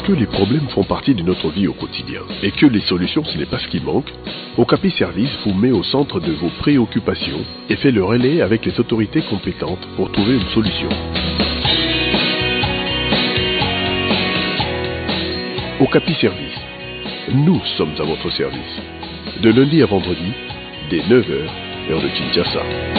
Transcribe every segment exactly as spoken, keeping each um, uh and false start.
Parce que les problèmes font partie de notre vie au quotidien et que les solutions, ce n'est pas ce qui manque, Okapi Service vous met au centre de vos préoccupations et fait le relais avec les autorités compétentes pour trouver une solution. Okapi Service. Nous sommes à votre service. De lundi à vendredi, dès neuf heures, heure de Kinshasa.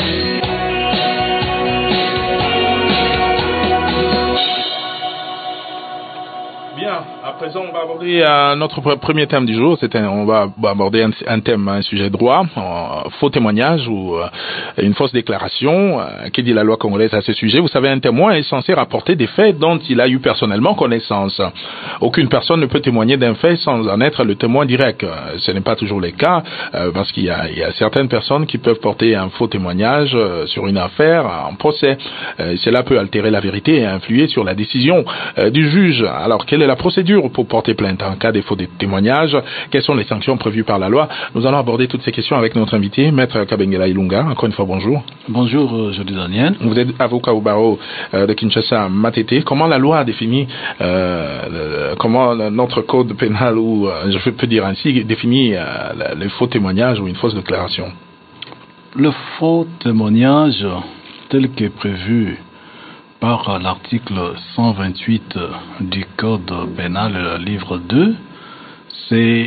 Bien, à présent on va aborder euh, notre premier thème du jour. C'est un, on va aborder un, un thème, un sujet droit, un faux témoignage ou euh, une fausse déclaration. Euh, que dit la loi congolaise à ce sujet? Vous savez, un témoin est censé rapporter des faits dont il a eu personnellement connaissance. Aucune personne ne peut témoigner d'un fait sans en être le témoin direct. Euh, ce n'est pas toujours le cas euh, parce qu'il y a, il y a certaines personnes qui peuvent porter un faux témoignage euh, sur une affaire en procès. Euh, cela peut altérer la vérité et influer sur la décision euh, du juge. Alors, quelle est la procédure pour porter plainte en cas de faux témoignages? Quelles sont les sanctions prévues par la loi? Nous allons aborder toutes ces questions avec notre invité, Maître Kabengela Ilunga. Encore une fois, bonjour. Bonjour, euh, Jody Daniel. Vous êtes avocat au barreau euh, de Kinshasa, Matete. Comment la loi a défini, euh, le, comment notre code pénal, ou euh, je peux dire ainsi, définit euh, les faux témoignages ou une fausse déclaration? Le faux témoignage, tel que prévu par l'article cent vingt-huit du Code pénal, livre deux, c'est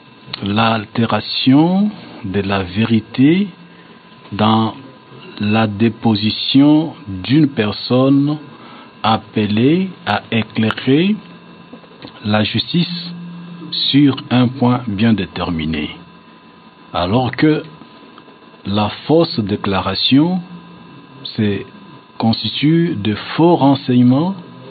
l'altération de la vérité dans la déposition d'une personne appelée à éclairer la justice sur un point bien déterminé. Alors que la fausse déclaration, c'est constitue de faux renseignements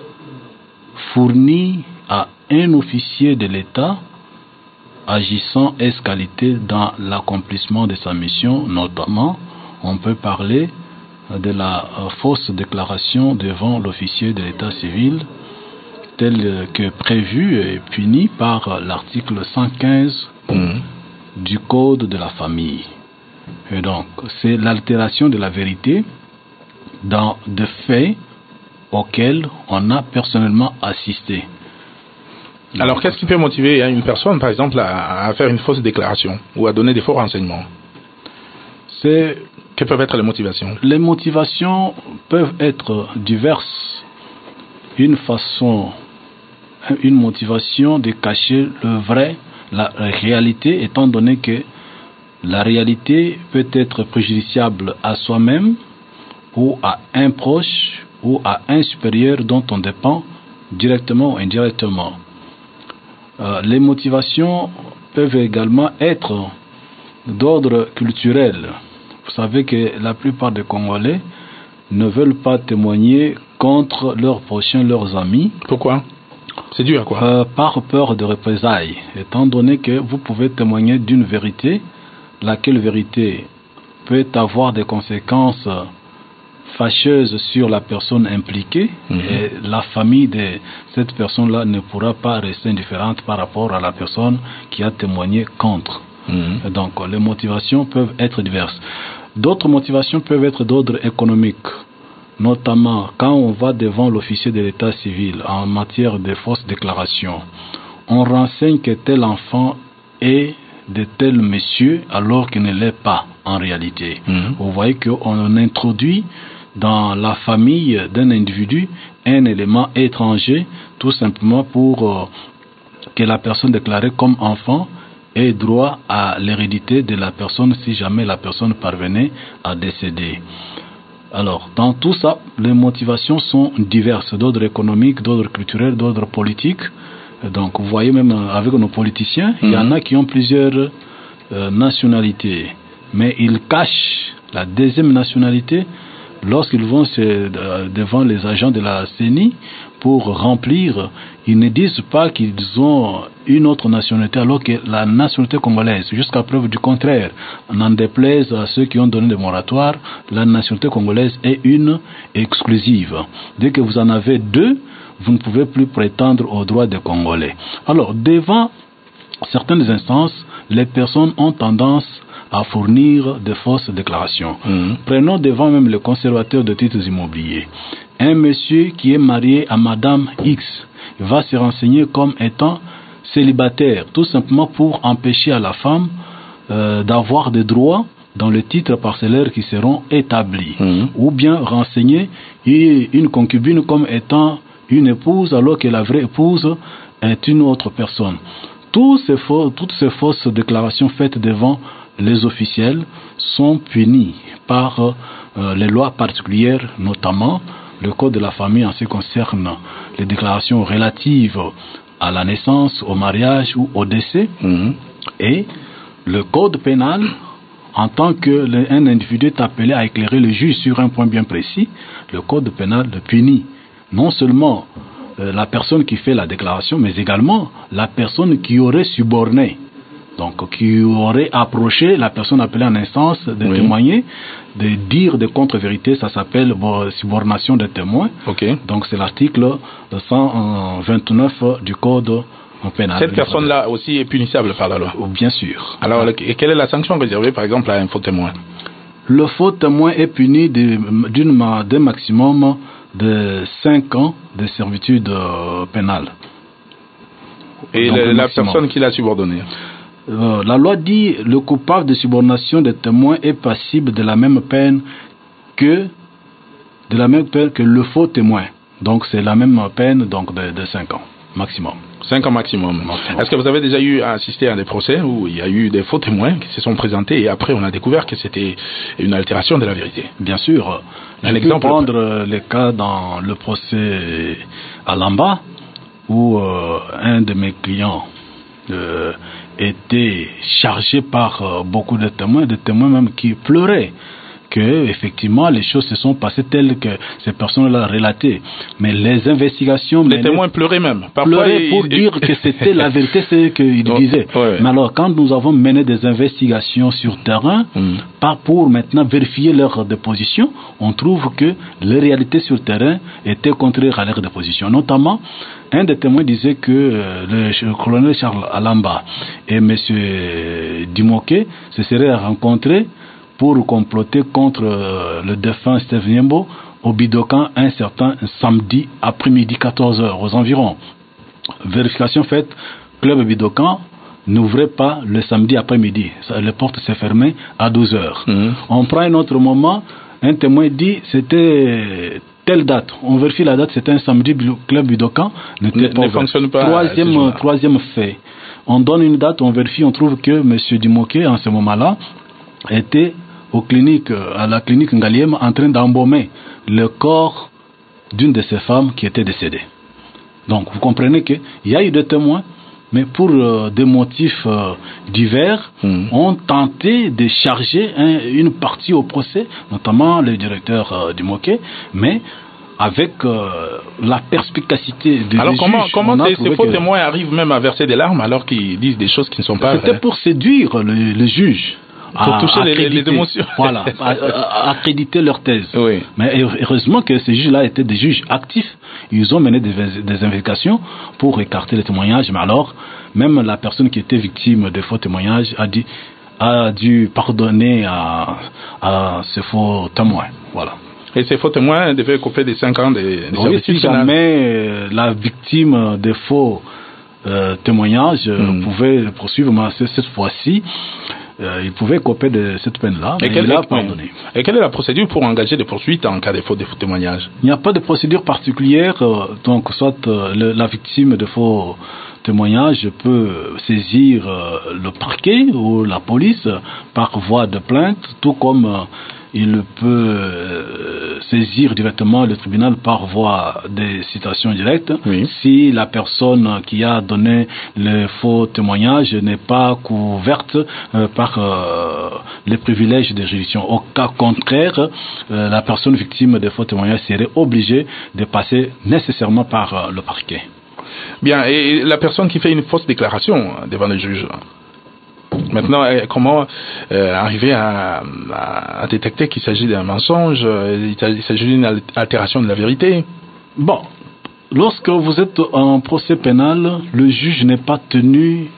fournis à un officier de l'État agissant escalité dans l'accomplissement de sa mission. Notamment, on peut parler de la fausse déclaration devant l'officier de l'État civil, tel que prévu et puni par l'article cent quinze mmh. du Code de la famille. Et donc, c'est l'altération de la vérité dans des faits auxquels on a personnellement assisté. Alors, qu'est-ce qui peut motiver une personne, par exemple, à, à faire une fausse déclaration ou à donner des faux renseignements? C'est Quelles peuvent être les motivations? Les motivations peuvent être diverses. Une façon, une motivation de cacher le vrai, la réalité, étant donné que la réalité peut être préjudiciable à soi-même ou à un proche ou à un supérieur dont on dépend directement ou indirectement. Euh, les motivations peuvent également être d'ordre culturel. Vous savez que la plupart des Congolais ne veulent pas témoigner contre leurs prochains, leurs amis. Pourquoi? C'est dû à quoi? euh, Par peur de représailles, étant donné que vous pouvez témoigner d'une vérité, laquelle vérité peut avoir des conséquences fâcheuse sur la personne impliquée, mmh. et la famille de cette personne-là ne pourra pas rester indifférente par rapport à la personne qui a témoigné contre. Mmh. Donc, les motivations peuvent être diverses. D'autres motivations peuvent être d'ordre économique, notamment quand on va devant l'officier de l'état civil en matière de fausses déclarations. On renseigne que tel enfant est de tel monsieur alors qu'il ne l'est pas en réalité. Mmh. Vous voyez qu'on introduit dans la famille d'un individu un élément étranger, tout simplement pour euh, que la personne déclarée comme enfant ait droit à l'hérédité de la personne si jamais la personne parvenait à décéder. Alors, dans tout ça, les motivations sont diverses, d'ordre économique, d'ordre culturel, d'ordre politique. Donc, vous voyez, même avec nos politiciens, mmh. il y en a qui ont plusieurs euh, nationalités, mais ils cachent la deuxième nationalité lorsqu'ils vont se, euh, devant les agents de la C E N I pour remplir. Ils ne disent pas qu'ils ont une autre nationalité alors que la nationalité congolaise, jusqu'à preuve du contraire, n'en déplaise à ceux qui ont donné des moratoires, la nationalité congolaise est une exclusive. Dès que vous en avez deux, vous ne pouvez plus prétendre aux droits des Congolais. Alors, devant certaines instances, les personnes ont tendance à fournir de fausses déclarations. Mmh. Prenons devant même le conservateur de titres immobiliers. Un monsieur qui est marié à Madame X va se renseigner comme étant célibataire, tout simplement pour empêcher à la femme euh, d'avoir des droits dans les titres parcellaires qui seront établis. Mmh. Ou bien renseigner une concubine comme étant une épouse alors que la vraie épouse est une autre personne. Tous ces faux, toutes ces fausses déclarations faites devant les officiels sont punies par euh, les lois particulières, notamment le Code de la famille en ce qui concerne les déclarations relatives à la naissance, au mariage ou au décès, mmh. et le Code pénal, en tant qu'un individu est appelé à éclairer le juge sur un point bien précis, le Code pénal le punit non seulement euh, la personne qui fait la déclaration, mais également la personne qui aurait suborné, donc qui aurait approché la personne appelée en instance de oui. témoigner, de dire des contre-vérités. Ça s'appelle bon, subornation des témoins. Okay. Donc c'est l'article cent vingt-neuf du Code pénal. Cette personne-là aussi est punissable par la loi. Bien sûr. Alors, ah. et quelle est la sanction réservée, par exemple, à un faux témoin? Le faux témoin est puni d'un maximum de cinq ans de servitude euh, pénale. Et le, la personne qui l'a subordonné? Euh, la loi dit le coupable de subornation des témoins est passible de la même peine que de la même peine que le faux témoin. Donc c'est la même peine donc de, de cinq ans maximum. cinq ans maximum. maximum. Est-ce que vous avez déjà eu à assister à des procès où il y a eu des faux témoins qui se sont présentés et après on a découvert que c'était une altération de la vérité? Bien sûr. Un Je exemple, peux prendre le cas dans le procès à Lamba où euh, un de mes clients euh, était chargé par euh, beaucoup de témoins, des témoins même qui pleuraient que effectivement les choses se sont passées telles que ces personnes-là relatées. Mais les investigations... Les témoins pleuraient même. Parfois, pleuraient pour ils... dire que c'était la vérité, c'est ce qu'ils oh, disaient. Ouais. Mais alors, quand nous avons mené des investigations sur terrain, mm. pas pour maintenant vérifier leur déposition, on trouve que les réalités sur terrain étaient contraires à leur déposition. Notamment, un des témoins disait que euh, le colonel Charles Alamba et M. Dimoké se seraient rencontrés pour comploter contre euh, le défunt Steve Niembo au Bidokan un certain samedi après-midi quatorze heures aux environs. Vérification faite, Club Bidokan n'ouvrait pas le samedi après-midi. Les portes s'est fermées à douze heures. Mmh. On prend un autre moment, un témoin dit c'était telle date. On vérifie la date, c'était un samedi, Club Bidokan n'était pas ne fonctionne pas. Troisième, troisième fait. On donne une date, on vérifie, on trouve que M. Dimoké, en ce moment-là, était aux cliniques, à la clinique Ngaliem en train d'embaumer le corps d'une de ces femmes qui était décédée. Donc vous comprenez qu'il y a eu des témoins, mais pour euh, des motifs euh, divers, mmh. ont tenté de charger un, une partie au procès, notamment le directeur euh, du Moquet, mais avec euh, la perspicacité des alors des comment, juges, comment ces, ces faux que... témoins arrivent même à verser des larmes alors qu'ils disent des choses qui ne sont pas C'était vraies. pour séduire le, le juge. Pour toucher les, les émotions. Voilà, à, à, à accréditer leur thèse. Oui. Mais heureusement que ces juges-là étaient des juges actifs. Ils ont mené des, des investigations pour écarter les témoignages. Mais alors, même la personne qui était victime de faux témoignages a, dit, a dû pardonner à, à ces faux témoins. Voilà. Et ces faux témoins devaient couper des cinq ans de, de oui, si jamais la victime des faux euh, témoignages mmh. pouvait poursuivre, mais cette fois-ci, Euh, il pouvait copier de cette peine-là, mais il a pardonné. Et quelle est la procédure pour engager des poursuites en cas de faux, de faux témoignages? Il n'y a pas de procédure particulière, euh, donc soit euh, le, la victime de faux témoignages peut saisir euh, le parquet ou la police par voie de plainte, tout comme euh, il peut euh, saisir directement le tribunal par voie de citation directe oui. si la personne qui a donné le faux témoignage n'est pas couverte euh, par euh, les privilèges de juridiction. Au cas contraire, euh, la personne victime de faux témoignages serait obligée de passer nécessairement par euh, le parquet. Bien, et la personne qui fait une fausse déclaration devant le juge, maintenant, comment euh, arriver à, à, à détecter qu'il s'agit d'un mensonge, il s'agit d'une altération de la vérité? Bon, lorsque vous êtes en procès pénal, le juge n'est pas tenu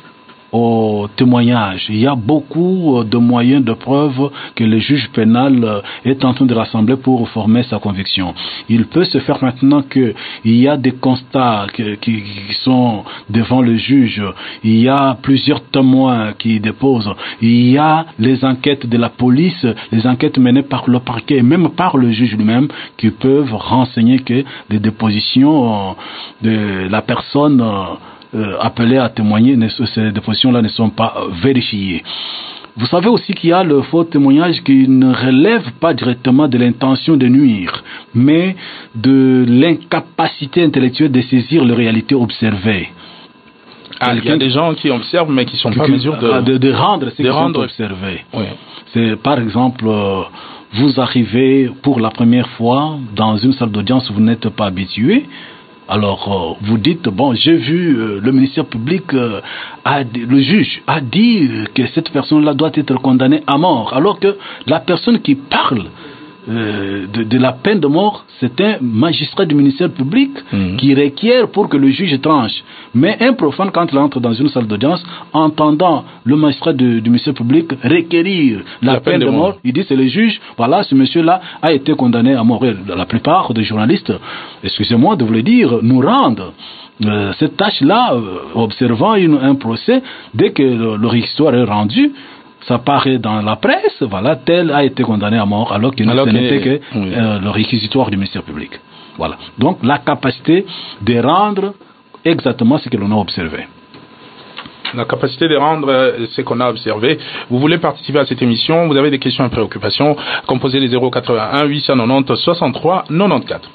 au témoignage. Il y a beaucoup de moyens de preuve que le juge pénal est en train de rassembler pour former sa conviction. Il peut se faire maintenant qu'il y a des constats qui, qui sont devant le juge, il y a plusieurs témoins qui déposent, il y a les enquêtes de la police, les enquêtes menées par le parquet et même par le juge lui-même qui peuvent renseigner que les dépositions de la personne Euh, appelés à témoigner, ces dépositions-là ne sont pas euh, vérifiées. Vous savez aussi qu'il y a le faux témoignage qui ne relève pas directement de l'intention de nuire, mais de l'incapacité intellectuelle de saisir les réalités observées. Ah, il y a des gens qui observent mais qui ne sont pas en mesure de... de, de rendre ce qu'ils rendre... ont observé. Oui. C'est par exemple, euh, vous arrivez pour la première fois dans une salle d'audience où vous n'êtes pas habitué. Alors, euh, vous dites, bon, j'ai vu euh, le ministère public, euh, a, le juge a dit que cette personne-là doit être condamnée à mort. Alors que la personne qui parle euh, de, de la peine de mort, c'est un magistrat du ministère public mmh. qui requiert pour que le juge tranche. Mais un profane, quand il entre dans une salle d'audience, entendant le magistrat de, du ministère public requérir la, la peine, peine de, de mort, mort, il dit c'est le juge, voilà, ce monsieur-là a été condamné à mort. Et la plupart des journalistes, excusez-moi de vous le dire, nous rendent euh, cette tâche-là, euh, observant une, un procès, dès que le, leur histoire est rendue, ça paraît dans la presse, voilà, tel a été condamné à mort, alors que ce n'était que oui. euh, le réquisitoire du ministère public. Voilà. Donc, la capacité de rendre exactement ce que l'on a observé. La capacité de rendre ce qu'on a observé. Vous voulez participer à cette émission, vous avez des questions et préoccupations, composez les zéro quatre-vingt-un huit cent quatre-vingt-dix soixante-trois quatre-vingt-quatorze.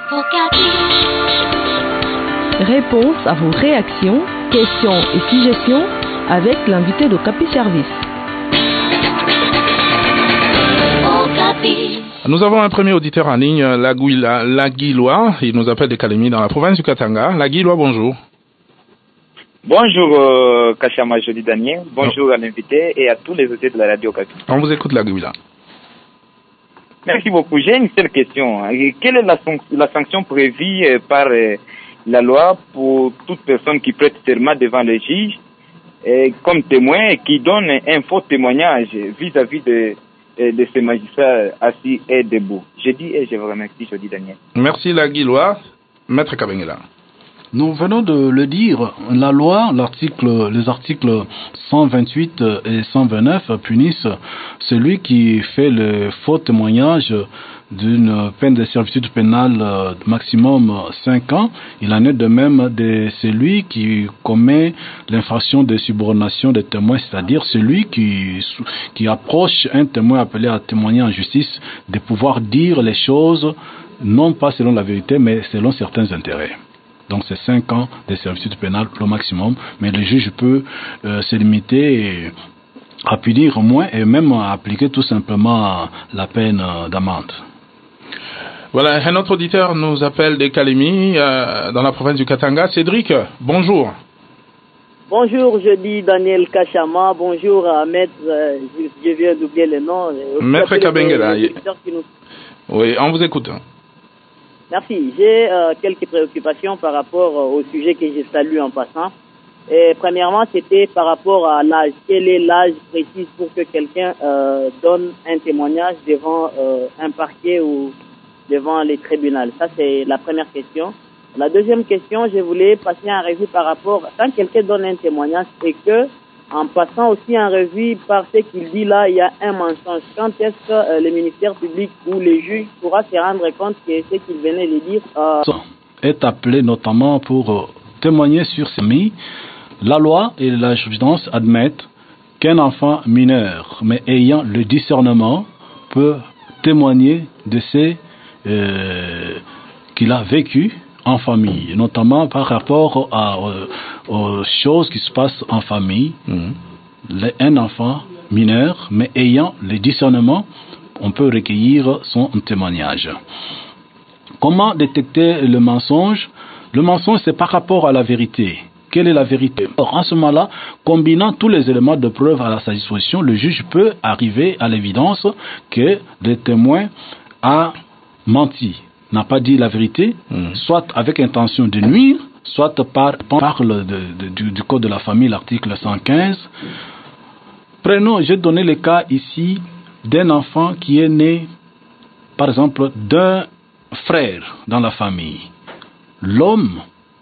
Réponse à vos réactions, questions et suggestions avec l'invité d'Okapi Service. Nous avons un premier auditeur en ligne, Laguilois. Il nous appelle de Kalemi dans la province du Katanga. Laguilois, bonjour. Bonjour, euh, Kachama Joli Daniel. Bonjour non. à l'invité et à tous les auditeurs de la radio Okapi. On vous écoute, Laguilois. Merci beaucoup. J'ai une seule question. Quelle est la, la sanction prévue par euh, la loi pour toute personne qui prête serment devant le juge euh, comme témoin et qui donne un faux témoignage vis-à-vis de de ces magistrats assis et debout? Je dis et je vous remercie, je dis Daniel. Merci Laguilois. Maître Kabengela. Nous venons de le dire, la loi, l'article, les articles cent vingt-huit et cent vingt-neuf punissent celui qui fait le faux témoignage d'une peine de servitude pénale de maximum cinq ans. Il en est de même de celui qui commet l'infraction de subornation des témoins, c'est-à-dire celui qui, qui approche un témoin appelé à témoigner en justice de pouvoir dire les choses non pas selon la vérité mais selon certains intérêts. Donc c'est cinq ans de servitude pénale le maximum, mais le juge peut euh, se limiter à punir moins et même à appliquer tout simplement la peine d'amende. Voilà, un autre auditeur nous appelle de Kalemi, euh, dans la province du Katanga. Cédric, bonjour. Bonjour, je dis Daniel Kachama. Bonjour à Maître, euh, je, je viens d'oublier le nom. Maître Kabengela. Nous... Oui, on vous écoute. Merci. J'ai euh, quelques préoccupations par rapport euh, au sujet que je salue en passant. Et premièrement, c'était par rapport à l'âge. Quel est l'âge précis pour que quelqu'un euh, donne un témoignage devant euh, un parquet ou devant les tribunaux? Ça, c'est la première question. La deuxième question, je voulais passer en revue par rapport, quand quelqu'un donne un témoignage, c'est que, en passant aussi en revue par ce qu'il dit là, il y a un mensonge. Quand est-ce que euh, le ministère public ou le juge pourra se rendre compte que ce qu'il venait de dire euh... est appelé notamment pour euh, témoigner sur ces mis. La loi et la jurisprudence admettent qu'un enfant mineur, mais ayant le discernement, peut témoigner de ce euh, qu'il a vécu en famille, notamment par rapport à, euh, aux choses qui se passent en famille. Mmh. Un enfant mineur, mais ayant le discernement, on peut recueillir son témoignage. Comment détecter le mensonge? Le mensonge, c'est par rapport à la vérité. Quelle est la vérité? Or, en ce moment-là, combinant tous les éléments de preuve à sa disposition, le juge peut arriver à l'évidence que le témoin a menti, n'a pas dit la vérité, mmh. soit avec intention de nuire, soit par, parle de, de, du, du Code de la famille, l'article cent quinze. Prenons, j'ai donné le cas ici d'un enfant qui est né, par exemple, d'un frère dans la famille. L'homme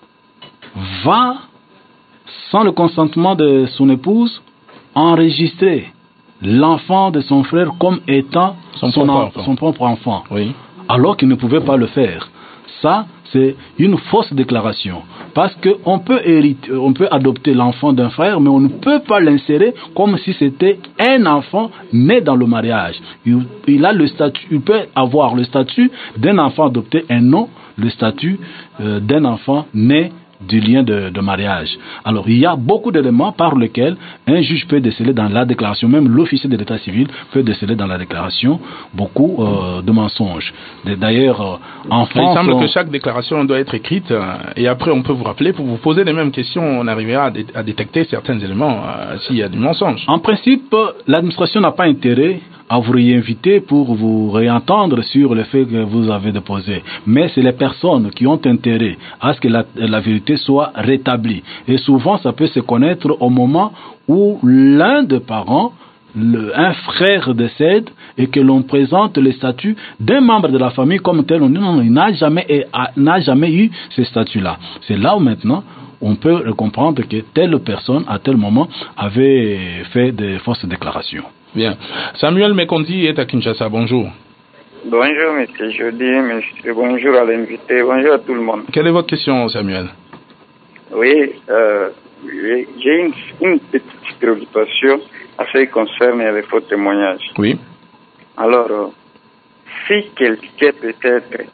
va, sans le consentement de son épouse, enregistrer l'enfant de son frère comme étant son, son, propre, en, enfant. son propre enfant, oui. alors qu'il ne pouvait pas le faire. Ça, c'est une fausse déclaration. Parce qu'on peut hériter, on peut adopter l'enfant d'un frère, mais on ne peut pas l'insérer comme si c'était un enfant né dans le mariage. Il, il a le statut, il peut avoir le statut d'un enfant adopté et non le statut euh, d'un enfant né du lien de, de mariage. Alors, il y a beaucoup d'éléments par lesquels un juge peut déceler dans la déclaration, même l'officier de l'état civil peut déceler dans la déclaration beaucoup euh, de mensonges. D'ailleurs, euh, en France... Il semble on... que chaque déclaration doit être écrite euh, et après on peut vous rappeler pour vous poser les mêmes questions, on arrivera à, dé à détecter certains éléments euh, s'il y a du mensonge. En principe, l'administration n'a pas intérêt à vous réinviter pour vous réentendre sur le fait que vous avez déposé. Mais c'est les personnes qui ont intérêt à ce que la, la vérité soit rétablie. Et souvent, ça peut se connaître au moment où l'un des parents, le, un frère décède et que l'on présente le statut d'un membre de la famille comme tel. On dit non, non, il n'a jamais, n'a jamais eu ce statut-là. C'est là où maintenant on peut comprendre que telle personne, à tel moment, avait fait de fausses déclarations. Bien. Samuel Mekondi est à Kinshasa. Bonjour. Bonjour, monsieur Jody, monsieur, bonjour à l'invité, bonjour à tout le monde. Quelle est votre question, Samuel? Oui, euh, j'ai une, une petite préoccupation à ce qui concerne les faux témoignages. Oui. Alors, euh, si quelqu'un peut-être,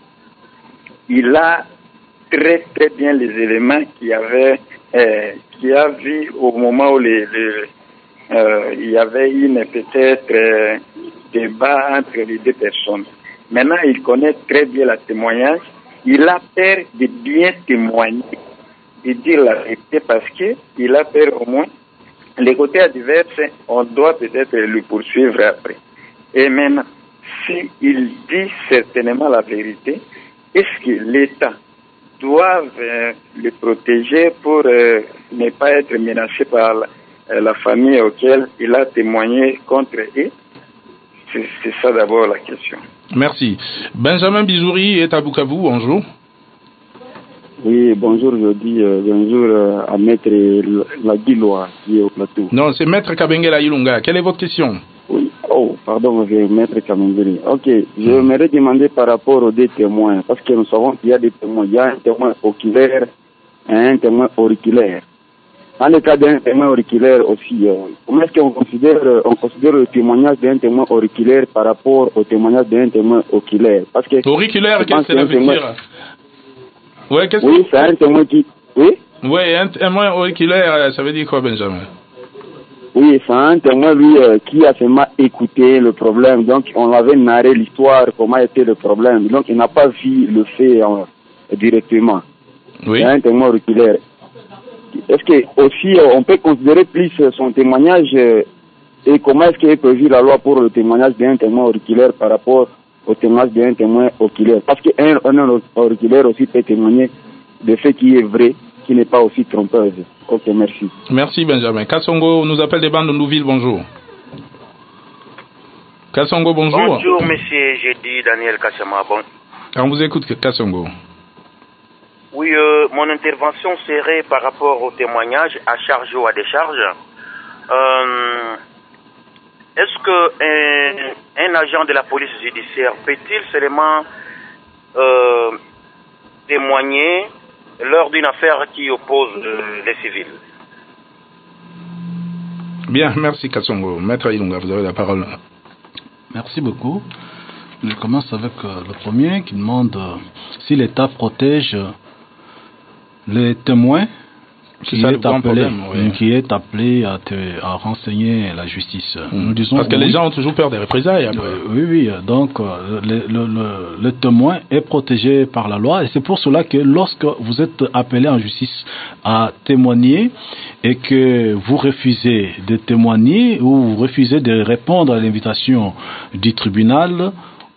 il a très très bien les éléments qu'il y avait, euh, qu'il a vu au moment où les, les Euh, il y avait une peut-être euh, débat entre les deux personnes. Maintenant, il connaît très bien le témoignage. Il a peur de bien témoigner, de dire la vérité parce que il a peur au moins. Les côtés adverses, on doit peut-être le poursuivre après. Et maintenant, s'il dit certainement la vérité, est-ce que l'État doit euh, le protéger pour euh, ne pas être menacé par la la famille auquel il a témoigné contre eux? C'est ça d'abord la question. Merci. Benjamin Bizouri est à Bukavu, bonjour. Oui, bonjour, je dis euh, bonjour euh, à Maître Laguiloa qui est au plateau. Non, c'est Maître Kabengela Ilunga. Quelle est votre question? Oui, oh, pardon, Maître Kabengela. Ok, je mmh. me demander par rapport aux deux témoins, parce que nous savons qu'il y a des témoins. Il y a un témoin oculaire et un témoin auriculaire. Dans le cas d'un témoin auriculaire aussi, euh, comment est-ce qu'on considère, euh, on considère le témoignage d'un témoin auriculaire par rapport au témoignage d'un témoin oculaire? Parce que auriculaire, qu'est-ce que ça veut témoin... dire? Ouais, qu'est-ce oui, que... c'est un témoin qui... Oui, oui, un témoin auriculaire, ça veut dire quoi, Benjamin? Oui, c'est un témoin, lui, euh, qui a seulement écouté le problème. Donc, on avait narré l'histoire, comment était le problème. Donc, il n'a pas vu le fait euh, directement. Oui. C'est un témoin auriculaire. Est-ce que aussi on peut considérer plus son témoignage euh, et comment est-ce qu'est prévu la loi pour le témoignage d'un témoin auriculaire par rapport au témoignage d'un témoin oculaire? Parce qu'un un auriculaire aussi peut témoigner de fait qui est vrai, qui n'est pas aussi trompeuse. Ok, merci. Merci Benjamin. Kassongo nous appelle des bandes de Nouville, bonjour. Kassongo, bonjour. Bonjour monsieur, j'ai dit Daniel Kassama. Bon. On vous écoute, Kassongo. Oui, euh, mon intervention serait par rapport au témoignage à charge ou à décharge. Euh, Est-ce que un, un agent de la police judiciaire peut-il seulement euh, témoigner lors d'une affaire qui oppose euh, les civils? Bien, merci Kassongo. Maître Ilunga, vous avez la parole. Merci beaucoup. Je commence avec euh, le premier qui demande euh, si l'État protège euh, les témoins qui, ça, est appelé, problème, oui. qui est appelé à, te, à renseigner la justice. Mmh. Nous disons, Parce que oui, les gens ont toujours peur des représailles. Après. Euh, oui, oui. Donc, euh, le, le, le, le témoin est protégé par la loi et c'est pour cela que lorsque vous êtes appelé en justice à témoigner et que vous refusez de témoigner ou vous refusez de répondre à l'invitation du tribunal,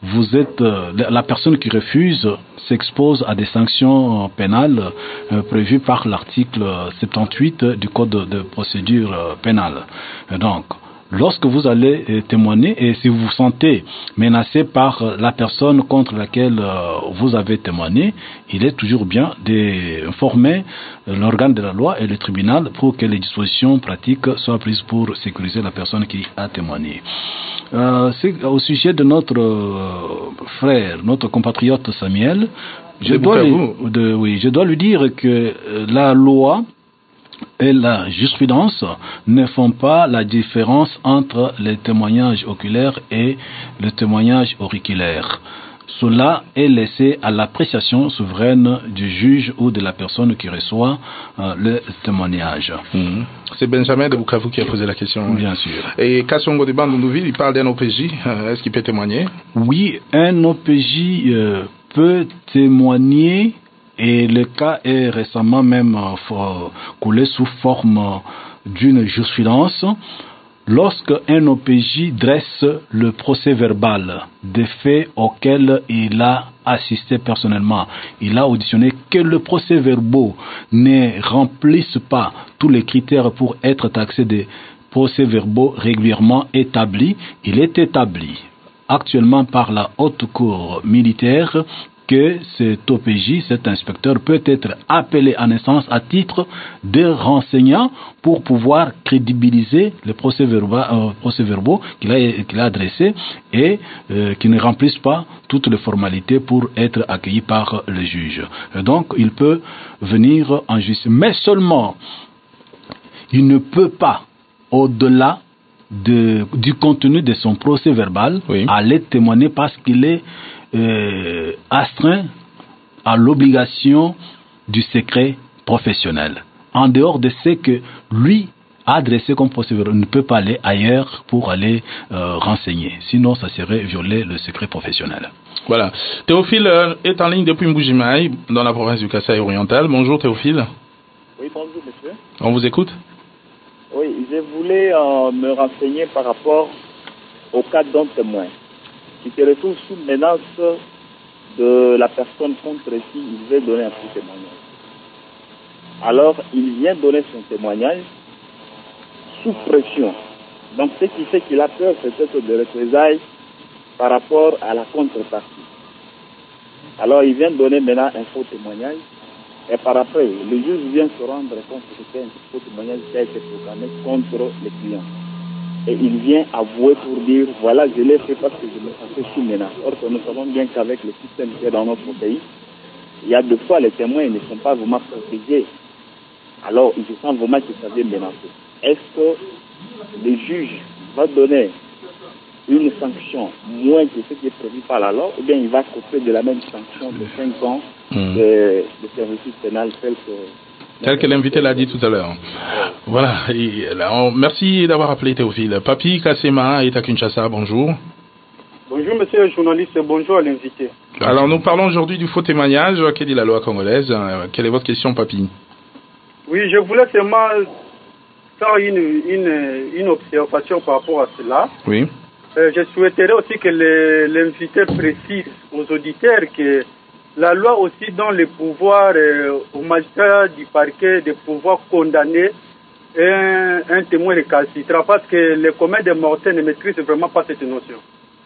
vous êtes euh, la personne qui refuse s'expose à des sanctions pénales euh, prévues par l'article soixante-dix-huit du Code de procédure euh, pénale. Et donc, lorsque vous allez euh, témoigner et si vous vous sentez menacé par euh, la personne contre laquelle euh, vous avez témoigné, il est toujours bien d'informer euh, l'organe de la loi et le tribunal pour que les dispositions pratiques soient prises pour sécuriser la personne qui a témoigné. Euh, c'est au sujet de notre euh, frère, notre compatriote Samuel, je dois, lui, de, oui, je dois lui dire que euh, la loi et la jurisprudence ne font pas la différence entre les témoignages oculaires et le témoignage auriculaire. Cela est laissé à l'appréciation souveraine du juge ou de la personne qui reçoit euh, le témoignage. Mmh. C'est Benjamin de Bukavu qui a posé la question. Bien sûr. Et Kassongo de Bandundouville, il parle d'un O P J. Euh, est-ce qu'il peut témoigner? Oui, un O P J euh, peut témoigner. Et le cas est récemment même euh, coulé sous forme d'une jurisprudence lorsque un O P J dresse le procès verbal des faits auxquels il a assisté personnellement. Il a auditionné que le procès verbal ne remplisse pas tous les critères pour être taxé de procès verbaux régulièrement établis. Il est établi actuellement par la haute cour militaire que cet O P J, cet inspecteur, peut être appelé en instance à titre de renseignant pour pouvoir crédibiliser les procès verbaux, euh, procès verbaux qu'il a, qu'il a adressés et euh, qui ne remplissent pas toutes les formalités pour être accueillis par le juge. Et donc, il peut venir en justice. Mais seulement, il ne peut pas, au-delà de, du contenu de son procès verbal, oui. aller témoigner parce qu'il est Euh, astreint à l'obligation du secret professionnel. En dehors de ce que lui a adressé comme procès verbal, il ne peut pas aller ailleurs pour aller euh, renseigner. Sinon, ça serait violer le secret professionnel. Voilà. Théophile euh, est en ligne depuis Mbujimaï, dans la province du Kasaï oriental. Bonjour Théophile. Oui, bonjour monsieur. On vous écoute? Oui, je voulais euh, me renseigner par rapport au cas d'un témoin qui se retrouve sous menace de la personne contre qui il veut donner un faux témoignage. Alors, il vient donner son témoignage sous pression. Donc, ce qui fait qu'il a peur peut-être de représailles par rapport à la contrepartie. Alors, il vient donner maintenant un faux témoignage et par après, le juge vient se rendre compte que c'est un faux témoignage qui a été programmé contre les clients. Et il vient avouer pour dire, voilà, je l'ai fait parce que je me sentais sous menace. Or, nous savons bien qu'avec le système qui est dans notre pays, il y a deux fois les témoins ne sont pas vraiment protégés. Alors, ils se sentent vraiment qu'ils savaient menacer. Est-ce que le juge va donner une sanction moins que ce qui est prévu par la loi, ou bien il va couper de la même sanction de cinq ans mmh. de, de service pénal tel que... Tel que l'invité l'a dit tout à l'heure. Voilà. Et là, on, merci d'avoir appelé Théophile. Papi Kassema est à Kinshasa. Bonjour. Bonjour, monsieur le journaliste. Bonjour à l'invité. Alors, nous parlons aujourd'hui du faux témoignage. Que dit la loi congolaise? Quelle est votre question, Papi? Oui, je voulais seulement faire une, une, une observation par rapport à cela. Oui. Euh, je souhaiterais aussi que l'invité précise aux auditeurs que la loi aussi donne le pouvoir euh, au magistrat du parquet de pouvoir condamner un, un témoin récalcitrant parce que les communs des mortels ne maîtrisent vraiment pas cette notion.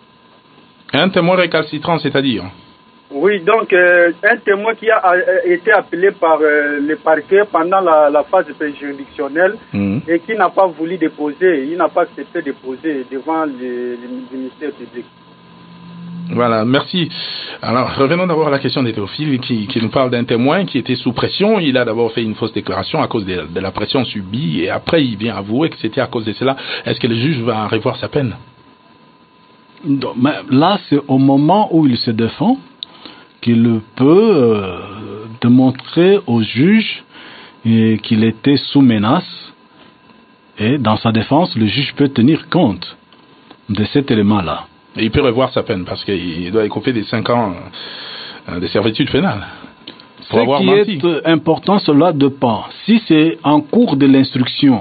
Un témoin récalcitrant, c'est-à-dire? Oui, donc euh, un témoin qui a, a été appelé par euh, le parquet pendant la, la phase juridictionnelle mmh. et qui n'a pas voulu déposer, il n'a pas accepté de déposer devant le, le ministère public. Voilà, merci. Alors, revenons d'abord à la question de Théophile qui, qui nous parle d'un témoin qui était sous pression. Il a d'abord fait une fausse déclaration à cause de, de la pression subie et après il vient avouer que c'était à cause de cela. Est-ce que le juge va revoir sa peine? Non, mais là, c'est au moment où il se défend qu'il peut euh, démontrer au juge euh, qu'il était sous menace et dans sa défense, le juge peut tenir compte de cet élément-là. Et il peut revoir sa peine parce qu'il doit écoper des cinq ans de servitude pénale. Ce qui menti. Est important, cela dépend. Si c'est en cours de l'instruction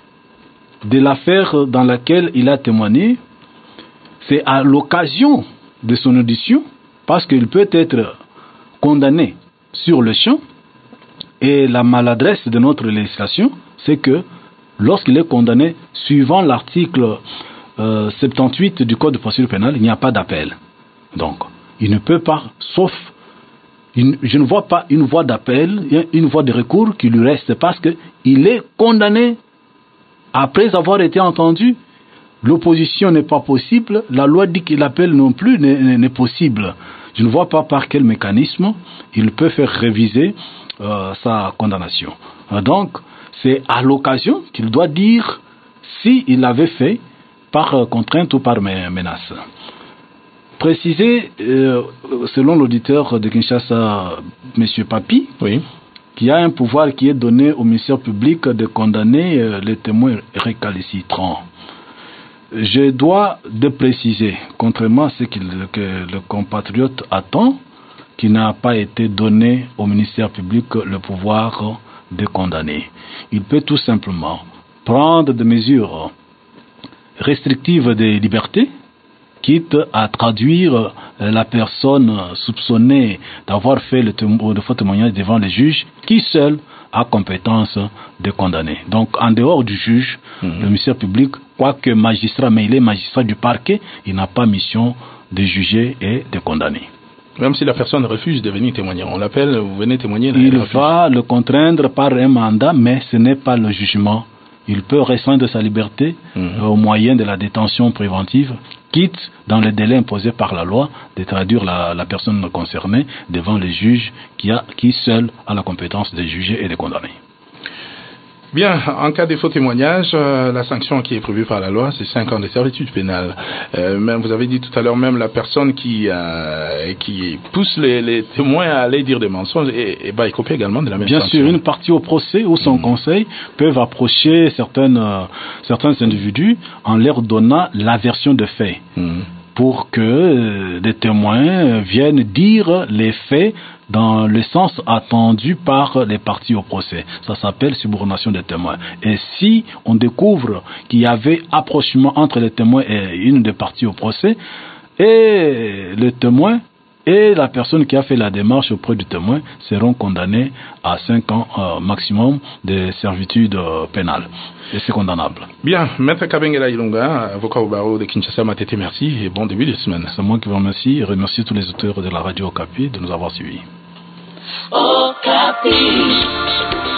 de l'affaire dans laquelle il a témoigné, c'est à l'occasion de son audition, parce qu'il peut être condamné sur le champ. Et la maladresse de notre législation, c'est que lorsqu'il est condamné, suivant l'article euh, soixante-dix-huit du Code de procédure pénale, il n'y a pas d'appel. Donc, il ne peut pas, sauf, une, je ne vois pas une voie d'appel, une voie de recours qui lui reste, parce qu'il est condamné après avoir été entendu. L'opposition n'est pas possible, la loi dit que l'appel non plus n'est, n'est possible. Je ne vois pas par quel mécanisme il peut faire réviser euh, sa condamnation. Donc, c'est à l'occasion qu'il doit dire s'il l'avait fait par contrainte ou par menace. Préciser, euh, selon l'auditeur de Kinshasa, M. Papi, oui, qu'il y a un pouvoir qui est donné au ministère public de condamner euh, les témoins récalcitrants. Je dois de préciser, contrairement à ce qu'il, que le compatriote attend, qu'il n'a pas été donné au ministère public le pouvoir de condamner. Il peut tout simplement prendre des mesures restrictives des libertés, quitte à traduire la personne soupçonnée d'avoir fait le, témo- le faux témoignage devant les juges, qui seul a compétence de condamner. Donc, en dehors du juge, mmh. le ministère public, quoique magistrat, mais il est magistrat du parquet, il n'a pas mission de juger et de condamner. Même si la personne refuse de venir témoigner, on l'appelle, vous venez témoigner. Il va le contraindre par un mandat, mais ce n'est pas le jugement. Il peut restreindre sa liberté mmh. au moyen de la détention préventive, quitte, dans le délai imposé par la loi, de traduire la, la personne concernée devant les juges qui, a, qui seul a la compétence de juger et de condamner. Bien, en cas de faux témoignage, euh, la sanction qui est prévue par la loi, c'est cinq ans de servitude pénale. Euh, même, vous avez dit tout à l'heure, même la personne qui, euh, qui pousse les, les témoins à aller dire des mensonges et, et bah, écoper également de la même Bien sanction. sûr, une partie au procès ou son mmh. conseil peuvent approcher certaines, euh, certains individus en leur donnant la version de faits. Mmh. Pour que euh, des témoins viennent dire les faits dans le sens attendu par les parties au procès. Ça s'appelle subornation des témoins. Et si on découvre qu'il y avait approchement entre les témoins et une des parties au procès, et le témoin et la personne qui a fait la démarche auprès du témoin seront condamnés à cinq ans euh, maximum de servitude euh, pénale. Et c'est condamnable. Bien, Maître Kabengela Ilunga, avocat au barreau de Kinshasa, Matete, merci et bon début de semaine. C'est moi qui vous remercie et remercie tous les auteurs de la radio Okapi de nous avoir suivis. Okapi.